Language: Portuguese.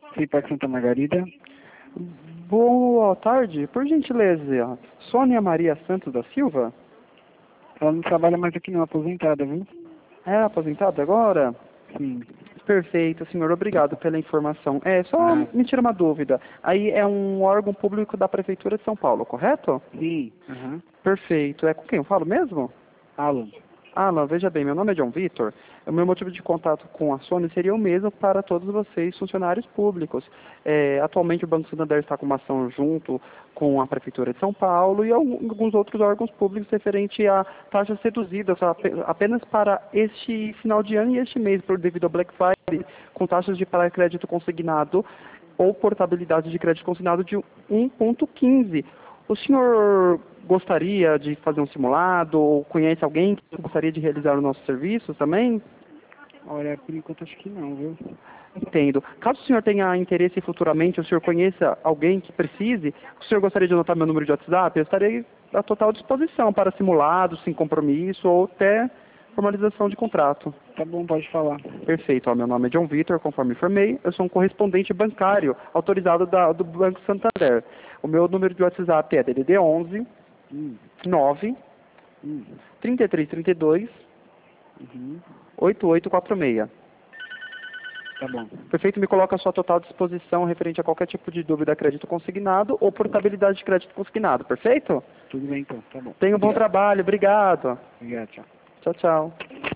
Cipac Santa Margarida. Boa tarde, por gentileza, Sônia Maria Santos da Silva? Ela não trabalha mais aqui não, aposentada, viu? É aposentada agora? Sim. Perfeito, senhor, obrigado pela informação. Só me tira uma dúvida. Aí é um órgão público da Prefeitura de São Paulo, correto? Sim. Uhum. Perfeito. É com quem eu falo mesmo? Alan. Alan, veja bem, meu nome é John Vitor. O meu motivo de contato com a Sony seria o mesmo para todos vocês, funcionários públicos. Atualmente o Banco Santander está com uma ação junto com a Prefeitura de São Paulo e alguns outros órgãos públicos referente a taxas reduzidas apenas para este final de ano e este mês, devido ao Black Friday, com taxas de para crédito consignado ou portabilidade de crédito consignado de 1,15. O senhor gostaria de fazer um simulado ou conhece alguém que gostaria de realizar o nosso serviço também? Olha, por enquanto acho que não, viu? Entendo. Caso o senhor tenha interesse futuramente, o senhor conheça alguém que precise, o senhor gostaria de anotar meu número de WhatsApp? Eu estarei à total disposição para simulados, sem compromisso ou até formalização de contrato. Tá bom, pode falar. Perfeito. Meu nome é John Vitor, conforme informei. Eu sou um correspondente bancário autorizado do Banco Santander. O meu número de WhatsApp é DDD 11 9 33 32 8846. Tá bom. Perfeito, me coloca a sua total disposição referente a qualquer tipo de dúvida, crédito consignado ou portabilidade de crédito consignado, perfeito? Tudo bem então, tá bom. Tenha um bom trabalho, obrigado. Obrigado, tchau. Tchau, tchau.